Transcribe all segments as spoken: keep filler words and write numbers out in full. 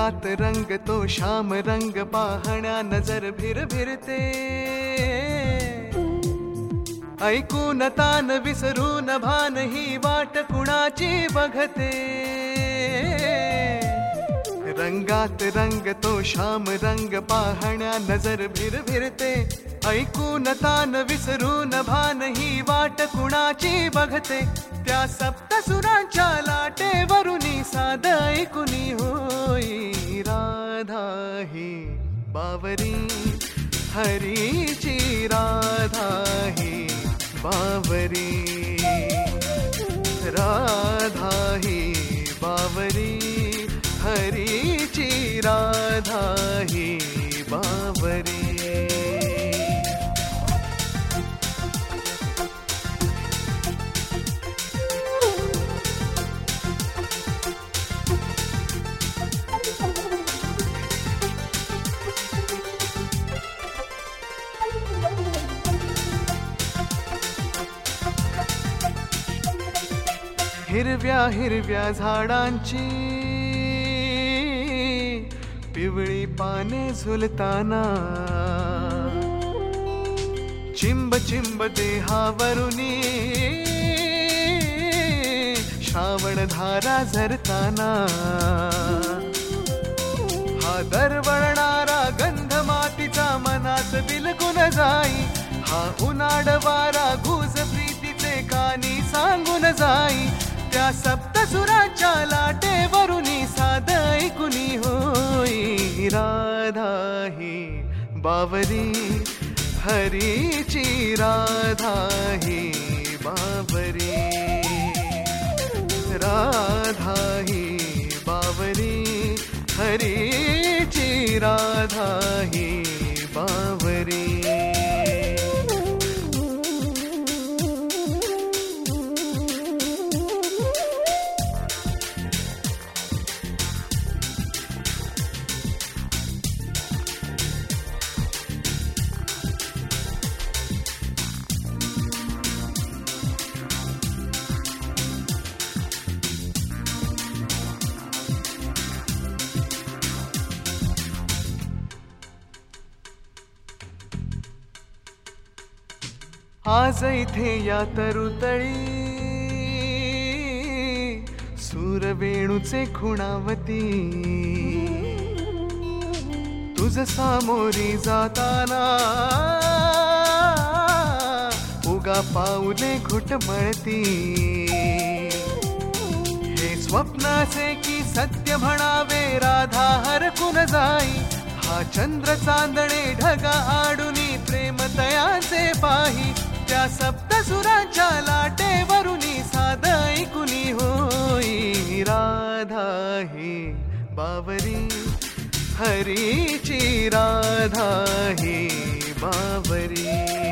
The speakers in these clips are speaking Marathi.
रंगात रंग तो श्याम रंग पाहण्या नजर भिर भिरते. ऐकून तान विसरून भान ही वाट कुणाची बघते. रंगात रंग तो श्याम रंग पाहण्या नजर भिर भिरते. ऐकून तान विसरून भान ही वाट कुणाची बघते. त्या सप्तसुरांच्या लाटेवरुनी साध ऐकुनी होई राधा ही बावरी. हरीची राधा ही बावरी. राधा ही बावरी. हरीची राधा ही बावरी. हिरव्या हिरव्या झाडांची पिवळी पाने झुलताना. चिंब चिंब देहावरुनी श्रावण धारा झरताना. हा दरवळणारा गंध मातीचा मनात बिलगुन जाई. हा उन्हाळ वारा घुस प्रीतीचे कानी सांगून जाई. त्या सप्तसुराच्या लाटेवरुनी साध ऐकुनी होई राधा ही बावरी. हरीची राधा ही बावरी. राधा ही बावरी. हरीची राधा ही बावरी. आज इथे या तरुतळी सूरवेणूचे खुणावती. तुझ सामोरी जाताना उगा पाऊले घुटमळती. हे स्वप्नाचे की सत्य म्हणावे राधा हरकून जाई. हा चंद्र चांदणे ढगा आडुनी प्रेम तयाचे पाही. त्या सप्तसुरांच्या लाटेवरुनी साध ऐकुनी होई राधा ही बावरी. हरीची राधा ही बावरी.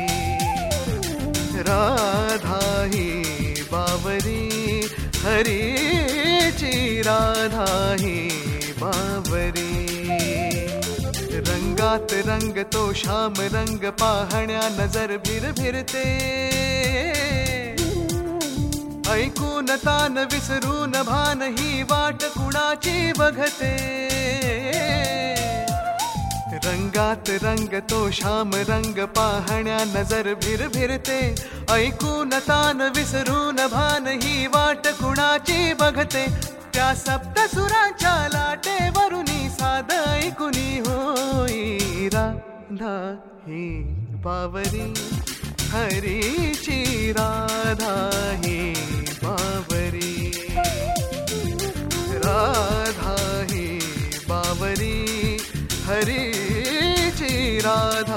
राधा ही बावरी. हरीची राधा ही बावरी. रंगात रंग तो श्याम रंग पाहण्या नजर भिर भिरते. ऐकून तान विसरून भान ही वाट कुणाची बघते. रंगात रंग तो श्याम रंग पाहण्या नजर भिर भिरते. ऐकून तान विसरून भान ही वाट कुणाची बघते. त्या सप्तसुरांच्या लाटेवरुनी साध ऐकुनी होई राधा ही बावरी. हरीची राधा ही बावरी. राधा ही बावरी. हरीची राधा